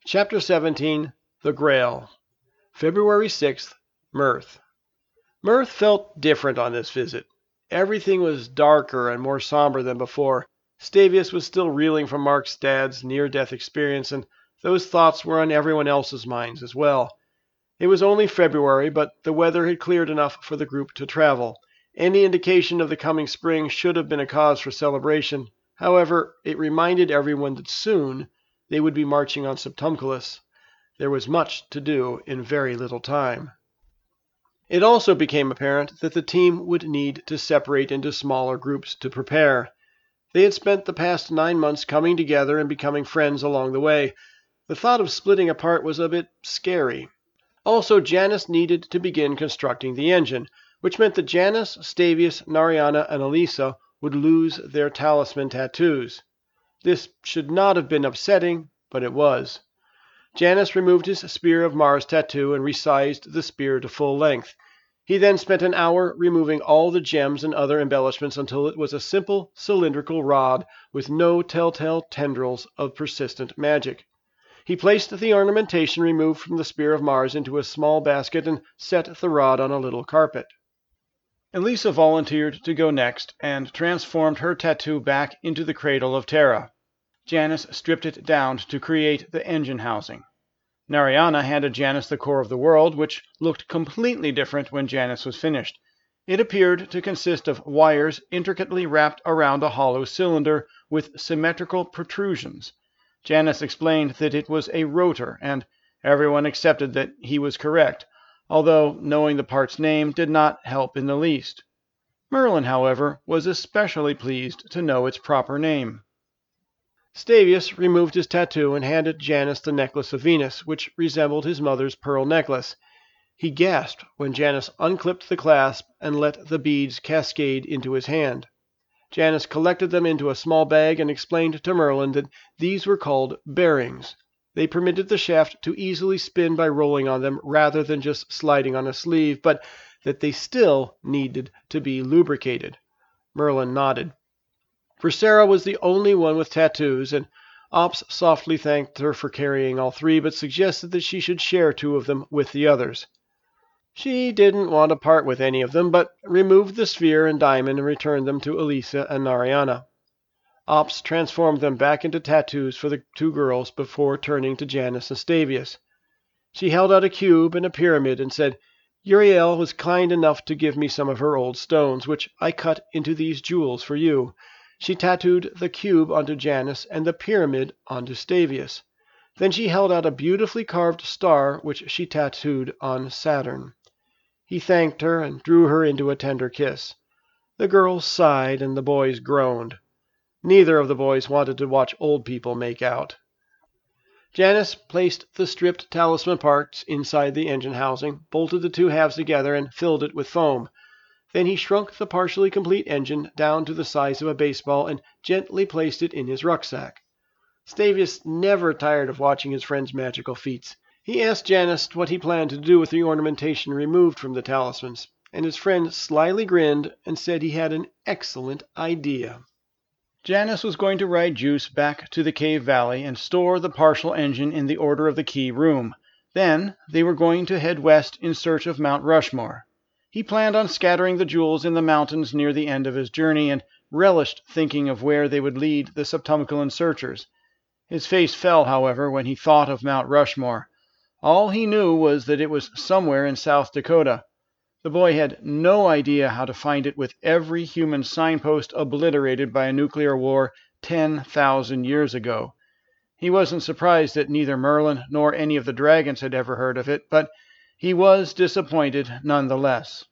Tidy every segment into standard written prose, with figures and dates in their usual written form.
Chapter 17 The Grail February 6th, Mirth. Mirth felt different on this visit. Everything was darker and more somber than before. Stavius was still reeling from Mark's dad's near-death experience, and those thoughts were on everyone else's minds as well. It was only February, but the weather had cleared enough for the group to travel. Any indication of the coming spring should have been a cause for celebration. However, it reminded everyone that soon they would be marching on Septumculus. There was much to do in very little time. It also became apparent that the team would need to separate into smaller groups to prepare. They had spent the past 9 months coming together and becoming friends along the way. The thought of splitting apart was a bit scary. Also, Janus needed to begin constructing the engine, which meant that Janus, Stavius, Nariana, and Elisa would lose their talisman tattoos. This should not have been upsetting, but it was. Janus removed his Spear of Mars tattoo and resized the spear to full length. He then spent an hour removing all the gems and other embellishments until it was a simple cylindrical rod with no telltale tendrils of persistent magic. He placed the ornamentation removed from the Spear of Mars into a small basket and set the rod on a little carpet. Elisa volunteered to go next and transformed her tattoo back into the Cradle of Terra. Janus stripped it down to create the engine housing. Nariana handed Janus the core of the world, which looked completely different when Janus was finished. It appeared to consist of wires intricately wrapped around a hollow cylinder with symmetrical protrusions. Janus explained that it was a rotor, and everyone accepted that he was correct, although knowing the part's name did not help in the least. Merlin, however, was especially pleased to know its proper name. Stavius removed his tattoo and handed Janus the necklace of Venus, which resembled his mother's pearl necklace. He gasped when Janus unclipped the clasp and let the beads cascade into his hand. Janus collected them into a small bag and explained to Merlin that these were called bearings. They permitted the shaft to easily spin by rolling on them rather than just sliding on a sleeve, but that they still needed to be lubricated. Merlin nodded. Versera was the only one with tattoos, and Ops softly thanked her for carrying all 3, but suggested that she should share 2 of them with the others. She didn't want to part with any of them, but removed the sphere and diamond and returned them to Elisa and Nariana. Ops transformed them back into tattoos for the 2 girls before turning to Janus and Stavius. She held out a cube and a pyramid and said, "Uriel was kind enough to give me some of her old stones, which I cut into these jewels for you." She tattooed the cube onto Janus and the pyramid onto Stavius. Then she held out a beautifully carved star, which she tattooed on Saturn. He thanked her and drew her into a tender kiss. The girls sighed and the boys groaned. Neither of the boys wanted to watch old people make out. Janus placed the stripped talisman parts inside the engine housing, bolted the 2 halves together, and filled it with foam. Then he shrunk the partially complete engine down to the size of a baseball and gently placed it in his rucksack. Stavius never tired of watching his friend's magical feats. He asked Janus what he planned to do with the ornamentation removed from the talismans, and his friend slyly grinned and said he had an excellent idea. Janus was going to ride Juice back to the cave valley and store the partial engine in the Order of the Key room. Then they were going to head west in search of Mount Rushmore. He planned on scattering the jewels in the mountains near the end of his journey and relished thinking of where they would lead the Septumculan searchers. His face fell, however, when he thought of Mount Rushmore. All he knew was that it was somewhere in South Dakota. The boy had no idea how to find it with every human signpost obliterated by a nuclear war 10,000 years ago. He wasn't surprised that neither Merlin nor any of the dragons had ever heard of it, but he was disappointed nonetheless.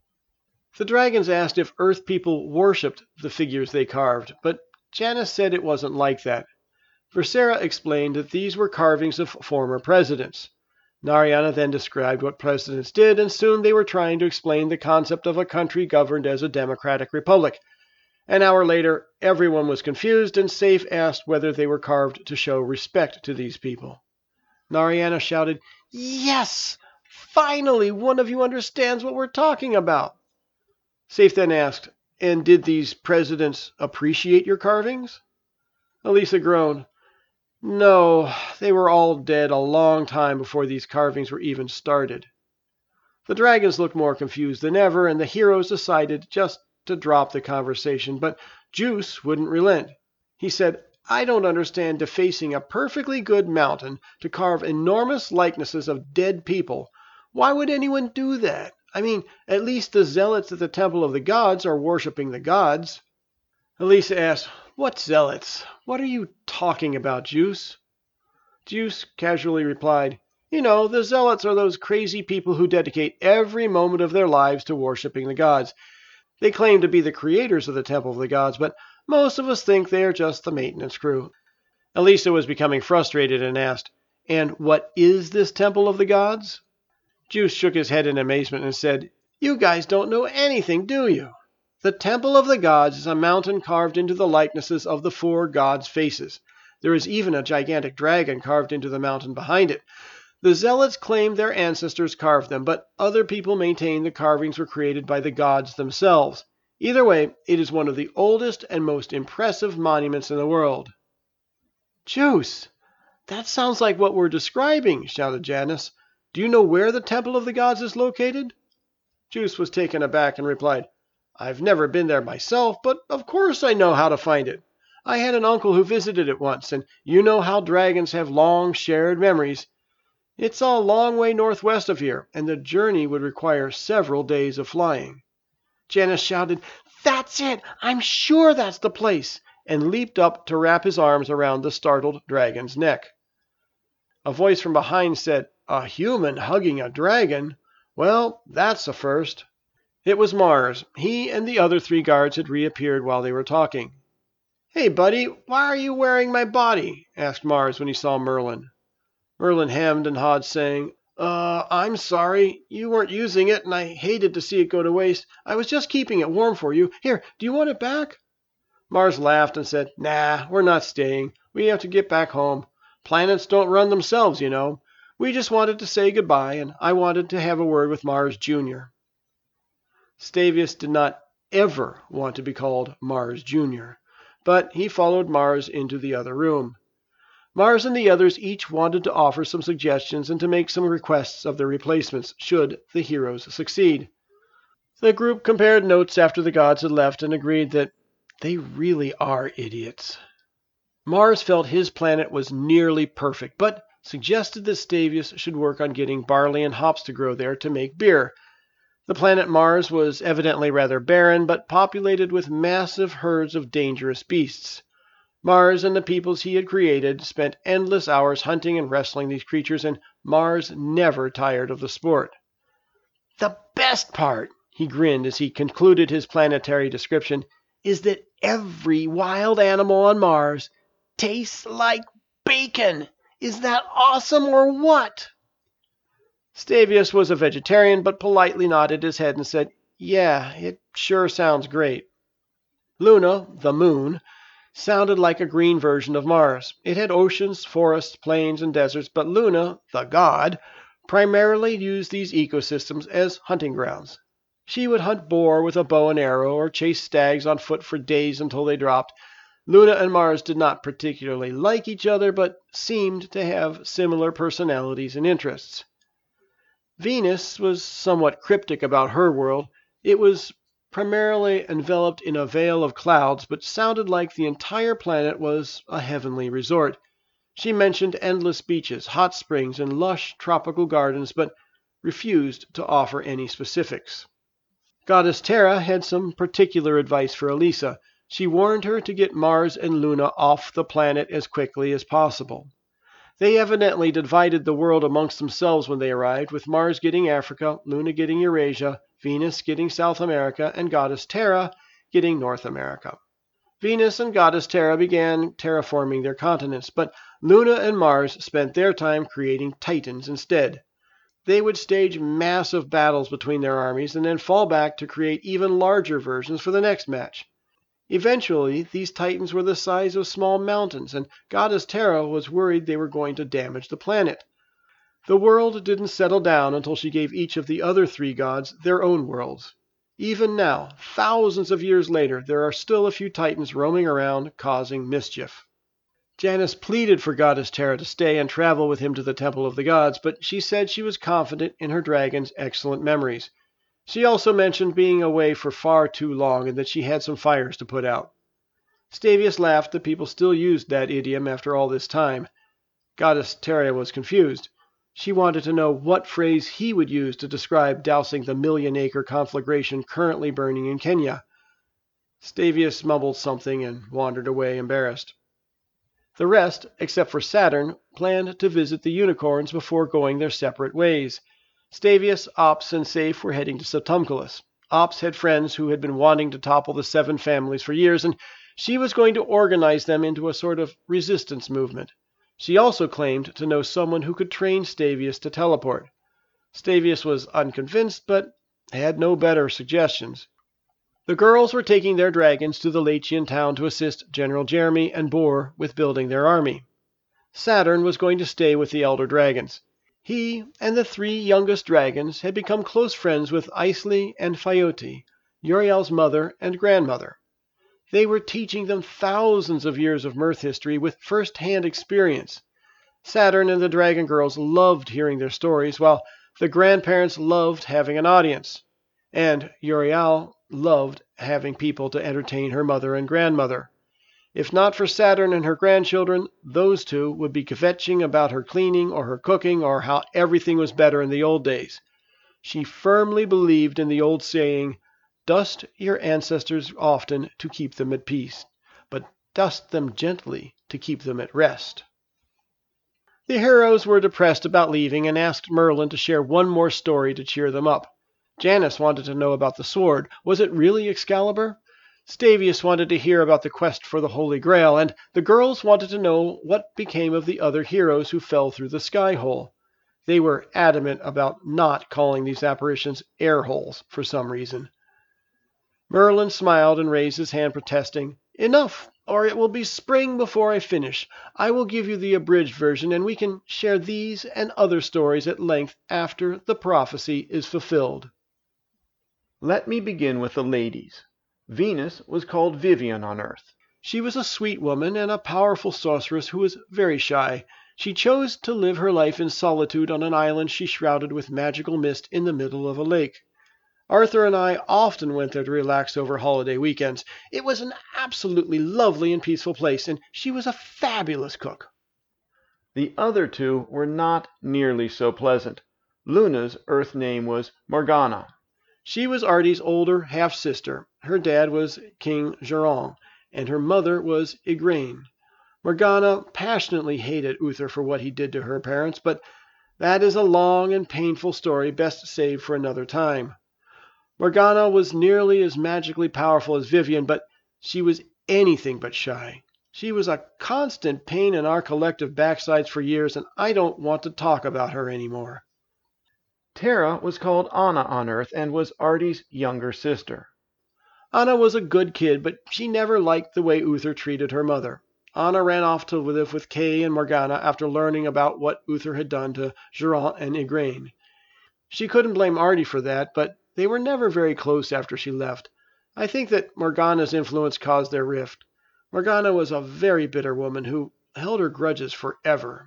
The dragons asked if Earth people worshipped the figures they carved, but Janus said it wasn't like that. Versera explained that these were carvings of former presidents. Nariana then described what presidents did, and soon they were trying to explain the concept of a country governed as a democratic republic. An hour later, everyone was confused, and Saif asked whether they were carved to show respect to these people. Nariana shouted, "Yes! Finally, one of you understands what we're talking about." Saif then asked, "And did these presidents appreciate your carvings?" Elisa groaned. No, they were all dead a long time before these carvings were even started. The dragons looked more confused than ever, and the heroes decided just to drop the conversation, but Juice wouldn't relent. He said, I don't understand defacing a perfectly good mountain to carve enormous likenesses of dead people. Why would anyone do that? I mean, at least the zealots at the Temple of the Gods are worshipping the gods. Elisa asked, What zealots? What are you talking about, Juice? Juice casually replied, You know, the zealots are those crazy people who dedicate every moment of their lives to worshipping the gods. They claim to be the creators of the Temple of the Gods, but most of us think they are just the maintenance crew. Elisa was becoming frustrated and asked, And what is this Temple of the Gods? Juice shook his head in amazement and said, You guys don't know anything, do you? The Temple of the Gods is a mountain carved into the likenesses of the four gods' faces. There is even a gigantic dragon carved into the mountain behind it. The zealots claim their ancestors carved them, but other people maintain the carvings were created by the gods themselves. Either way, it is one of the oldest and most impressive monuments in the world. Juice, that sounds like what we're describing, shouted Janice. Do you know where the Temple of the Gods is located? Juice was taken aback and replied, I've never been there myself, but of course I know how to find it. I had an uncle who visited it once, and you know how dragons have long shared memories. It's a long way northwest of here, and the journey would require several days of flying. Janice shouted, That's it! I'm sure that's the place! And leaped up to wrap his arms around the startled dragon's neck. A voice from behind said, A human hugging a dragon? Well, that's a first. It was Mars. He and the other three guards had reappeared while they were talking. Hey, buddy, why are you wearing my body? Asked Mars when he saw Merlin. Merlin hemmed and hawed, saying, I'm sorry. You weren't using it, and I hated to see it go to waste. I was just keeping it warm for you. Here, do you want it back? Mars laughed and said, Nah, we're not staying. We have to get back home. Planets don't run themselves, you know. We just wanted to say goodbye, and I wanted to have a word with Mars Jr. Stavius did not ever want to be called Mars Jr., but he followed Mars into the other room. Mars and the others each wanted to offer some suggestions and to make some requests of their replacements, should the heroes succeed. The group compared notes after the gods had left and agreed that they really are idiots. Mars felt his planet was nearly perfect, but suggested that Stavius should work on getting barley and hops to grow there to make beer. The planet Mars was evidently rather barren, but populated with massive herds of dangerous beasts. Mars and the peoples he had created spent endless hours hunting and wrestling these creatures, and Mars never tired of the sport. The best part, he grinned as he concluded his planetary description, is that every wild animal on Mars tastes like bacon. Is that awesome or what? Stavius was a vegetarian, but politely nodded his head and said, Yeah, it sure sounds great. Luna, the moon, sounded like a green version of Mars. It had oceans, forests, plains, and deserts, but Luna, the god, primarily used these ecosystems as hunting grounds. She would hunt boar with a bow and arrow, or chase stags on foot for days until they dropped. Luna and Mars did not particularly like each other, but seemed to have similar personalities and interests. Venus was somewhat cryptic about her world. It was primarily enveloped in a veil of clouds, but sounded like the entire planet was a heavenly resort. She mentioned endless beaches, hot springs, and lush tropical gardens, but refused to offer any specifics. Goddess Terra had some particular advice for Elisa. She warned her to get Mars and Luna off the planet as quickly as possible. They evidently divided the world amongst themselves when they arrived, with Mars getting Africa, Luna getting Eurasia, Venus getting South America, and Goddess Terra getting North America. Venus and Goddess Terra began terraforming their continents, but Luna and Mars spent their time creating Titans instead. They would stage massive battles between their armies and then fall back to create even larger versions for the next match. Eventually, these Titans were the size of small mountains, and Goddess Terra was worried they were going to damage the planet. The world didn't settle down until she gave each of the other three gods their own worlds. Even now, thousands of years later, there are still a few Titans roaming around causing mischief. Janus pleaded for Goddess Terra to stay and travel with him to the Temple of the Gods, but she said she was confident in her dragon's excellent memories. She also mentioned being away for far too long and that she had some fires to put out. Stavius laughed that people still used that idiom after all this time. Goddess Terra was confused. She wanted to know what phrase he would use to describe dousing the million-acre conflagration currently burning in Kenya. Stavius mumbled something and wandered away embarrassed. The rest, except for Saturn, planned to visit the unicorns before going their separate ways. Stavius, Ops, and Safe were heading to Septumculus. Ops had friends who had been wanting to topple the Seven Families for years, and she was going to organize them into a sort of resistance movement. She also claimed to know someone who could train Stavius to teleport. Stavius was unconvinced, but had no better suggestions. The girls were taking their dragons to the Latian town to assist General Jeremy and Boar with building their army. Saturn was going to stay with the elder dragons. He and the three youngest dragons had become close friends with Isley and Phaiote, Uriel's mother and grandmother. They were teaching them thousands of years of Mirth history with first-hand experience. Saturn and the dragon girls loved hearing their stories, while the grandparents loved having an audience. And Uriel loved having people to entertain her mother and grandmother. If not for Saturn and her grandchildren, those two would be kvetching about her cleaning or her cooking or how everything was better in the old days. She firmly believed in the old saying, "Dust your ancestors often to keep them at peace, but dust them gently to keep them at rest." The heroes were depressed about leaving and asked Merlin to share one more story to cheer them up. Janus wanted to know about the sword. Was it really Excalibur? Stavius wanted to hear about the quest for the Holy Grail, and the girls wanted to know what became of the other heroes who fell through the sky hole. They were adamant about not calling these apparitions air holes for some reason. Merlin smiled and raised his hand, protesting. "Enough, or it will be spring before I finish. I will give you the abridged version, and we can share these and other stories at length after the prophecy is fulfilled." Let me begin with the ladies. Venus was called Vivian on Earth. She was a sweet woman and a powerful sorceress who was very shy. She chose to live her life in solitude on an island she shrouded with magical mist in the middle of a lake. Arthur and I often went there to relax over holiday weekends. It was an absolutely lovely and peaceful place, and she was a fabulous cook. The other two were not nearly so pleasant. Luna's Earth name was Morgana. She was Artie's older half-sister. Her dad was King Geron, and her mother was Igraine. Morgana passionately hated Uther for what he did to her parents, but that is a long and painful story best saved for another time. Morgana was nearly as magically powerful as Vivian, but she was anything but shy. She was a constant pain in our collective backsides for years, and I don't want to talk about her anymore. Terra was called Anna on Earth and was Artie's younger sister. Anna was a good kid, but she never liked the way Uther treated her mother. Anna ran off to live with Kay and Morgana after learning about what Uther had done to Geron and Igraine. She couldn't blame Artie for that, but they were never very close after she left. I think that Morgana's influence caused their rift. Morgana was a very bitter woman who held her grudges forever.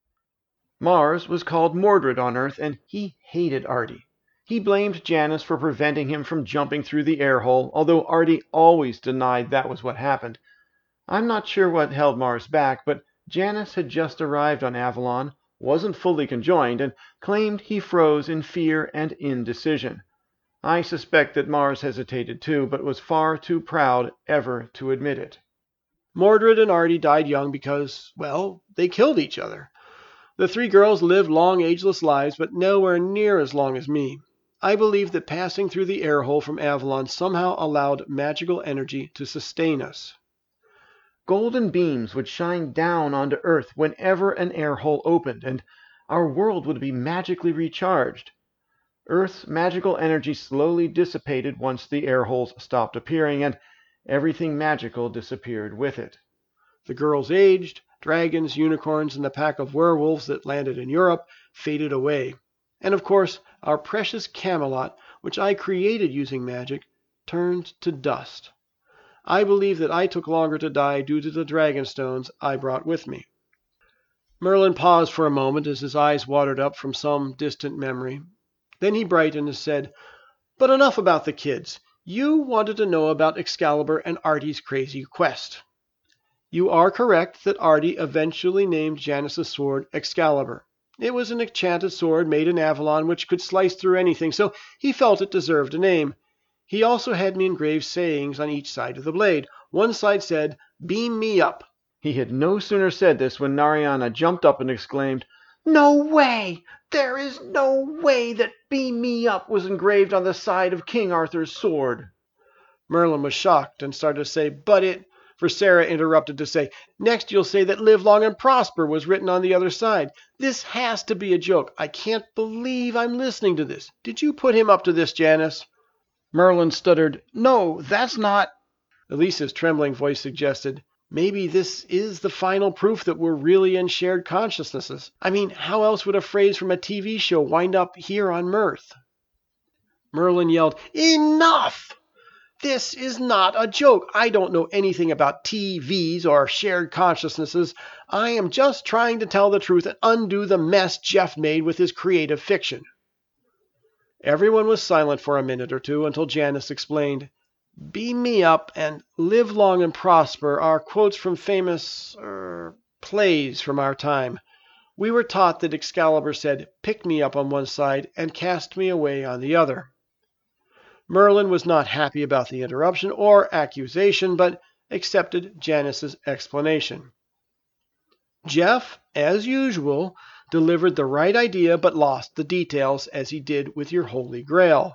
Mars was called Mordred on Earth, and he hated Artie. He blamed Janus for preventing him from jumping through the air hole, although Artie always denied that was what happened. I'm not sure what held Mars back, but Janus had just arrived on Avalon, wasn't fully conjoined, and claimed he froze in fear and indecision. I suspect that Mars hesitated too, but was far too proud ever to admit it. Mordred and Artie died young because, well, they killed each other. The three girls lived long, ageless lives, but nowhere near as long as me. I believe that passing through the air hole from Avalon somehow allowed magical energy to sustain us. Golden beams would shine down onto Earth whenever an air hole opened, and our world would be magically recharged. Earth's magical energy slowly dissipated once the air holes stopped appearing, and everything magical disappeared with it. The girls aged, dragons, unicorns, and the pack of werewolves that landed in Europe faded away. And of course, our precious Camelot, which I created using magic, turned to dust. I believe that I took longer to die due to the dragon stones I brought with me." Merlin paused for a moment as his eyes watered up from some distant memory. Then he brightened and said, "But enough about the kids. You wanted to know about Excalibur and Artie's crazy quest. You are correct that Artie eventually named Janus's sword Excalibur. It was an enchanted sword made in Avalon which could slice through anything, so he felt it deserved a name. He also had me engrave sayings on each side of the blade. One side said, 'Beam me up.'" He had no sooner said this when Narayana jumped up and exclaimed, "No way! There is no way that 'Beam me up' was engraved on the side of King Arthur's sword." Merlin was shocked and started to say, "But it—" For Sarah interrupted to say, "Next you'll say that 'Live long and prosper' was written on the other side. This has to be a joke. I can't believe I'm listening to this. Did you put him up to this, Janus?" Merlin stuttered, "No, that's not—" Elisa's trembling voice suggested, "Maybe this is the final proof that we're really in shared consciousnesses. I mean, how else would a phrase from a TV show wind up here on Mirth?" Merlin yelled, "Enough! This is not a joke. I don't know anything about TVs or shared consciousnesses. I am just trying to tell the truth and undo the mess Jeff made with his creative fiction." Everyone was silent for a minute or two until Janus explained, "Beam me up" and "Live long and prosper" are quotes from famous plays from our time. We were taught that Excalibur said, "Pick me up" on one side and "Cast me away" on the other. Merlin was not happy about the interruption or accusation, but accepted Janus's explanation. Jeff, as usual, delivered the right idea but lost the details, as he did with your Holy Grail.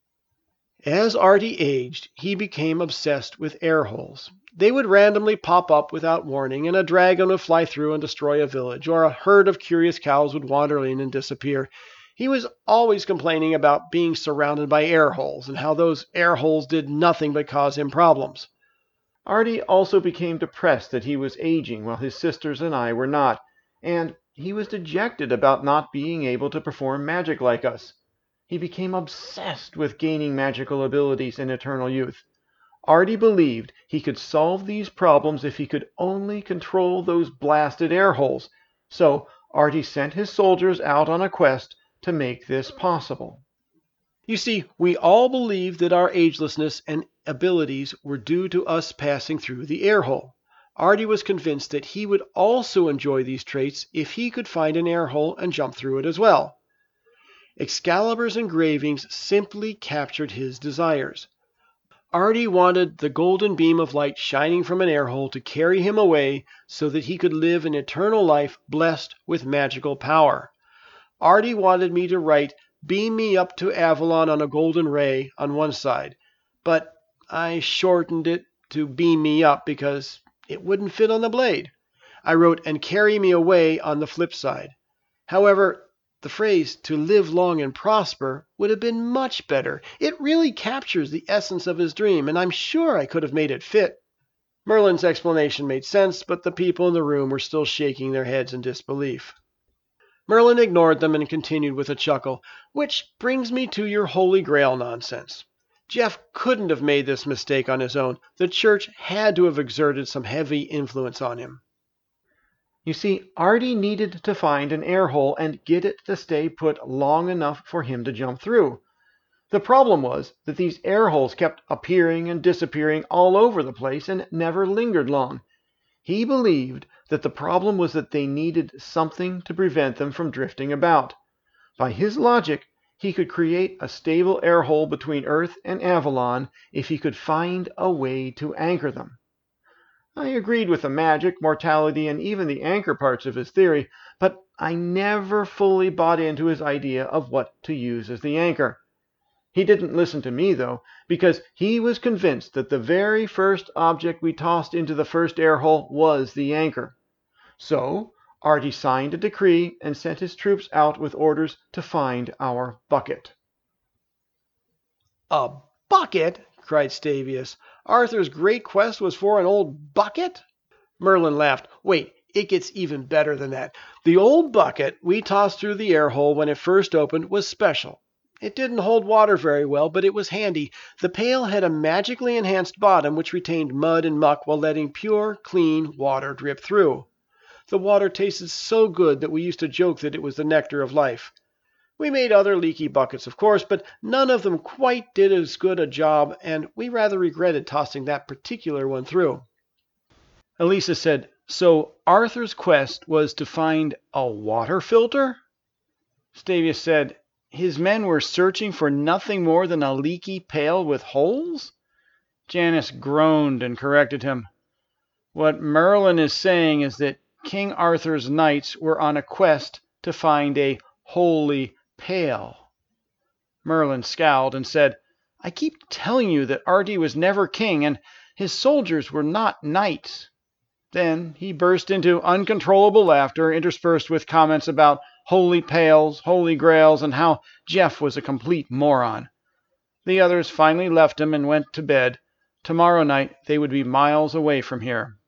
As Artie aged, he became obsessed with air holes. They would randomly pop up without warning, and a dragon would fly through and destroy a village, or a herd of curious cows would wander in and disappear. He was always complaining about being surrounded by air holes and how those air holes did nothing but cause him problems. Artie also became depressed that he was aging while his sisters and I were not, and he was dejected about not being able to perform magic like us. He became obsessed with gaining magical abilities in eternal youth. Artie believed he could solve these problems if he could only control those blasted air holes, so Artie sent his soldiers out on a quest to make this possible. You see, we all believed that our agelessness and abilities were due to us passing through the air hole. Artie was convinced that he would also enjoy these traits if he could find an air hole and jump through it as well. Excalibur's engravings simply captured his desires. Artie wanted the golden beam of light shining from an air hole to carry him away so that he could live an eternal life blessed with magical power. Artie wanted me to write "Beam me up to Avalon on a golden ray" on one side, but I shortened it to "Beam me up" because it wouldn't fit on the blade. I wrote "and carry me away" on the flip side. However, the phrase "to live long and prosper" would have been much better. It really captures the essence of his dream, and I'm sure I could have made it fit. Merlin's explanation made sense, but the people in the room were still shaking their heads in disbelief. Merlin ignored them and continued with a chuckle, "Which brings me to your Holy Grail nonsense. Jeff couldn't have made this mistake on his own. The church had to have exerted some heavy influence on him." You see, Artie needed to find an air hole and get it to stay put long enough for him to jump through. The problem was that these air holes kept appearing and disappearing all over the place and never lingered long. He believed that the problem was that they needed something to prevent them from drifting about. By his logic, he could create a stable air hole between Earth and Avalon if he could find a way to anchor them. I agreed with the magic, mortality, and even the anchor parts of his theory, but I never fully bought into his idea of what to use as the anchor. He didn't listen to me, though, because he was convinced that the very first object we tossed into the first air hole was the anchor. So Artie signed a decree and sent his troops out with orders to find our bucket. "A bucket?" cried Stavius. "Arthur's great quest was for an old bucket?" Merlin laughed. "Wait, it gets even better than that. The old bucket we tossed through the air hole when it first opened was special. It didn't hold water very well, but it was handy. The pail had a magically enhanced bottom which retained mud and muck while letting pure, clean water drip through. The water tasted so good that we used to joke that it was the nectar of life. We made other leaky buckets, of course, but none of them quite did as good a job, and we rather regretted tossing that particular one through. Elisa said, "So Arthur's quest was to find a water filter?" Stavia said, "His men were searching for nothing more than a leaky pail with holes?" Janice groaned and corrected him. "What Merlin is saying is that King Arthur's knights were on a quest to find a holy pail." Merlin scowled and said, "I keep telling you that Artie was never king, and his soldiers were not knights." Then he burst into uncontrollable laughter, interspersed with comments about holy pails, holy grails, and how Jeff was a complete moron. The others finally left him and went to bed. Tomorrow night they would be miles away from here.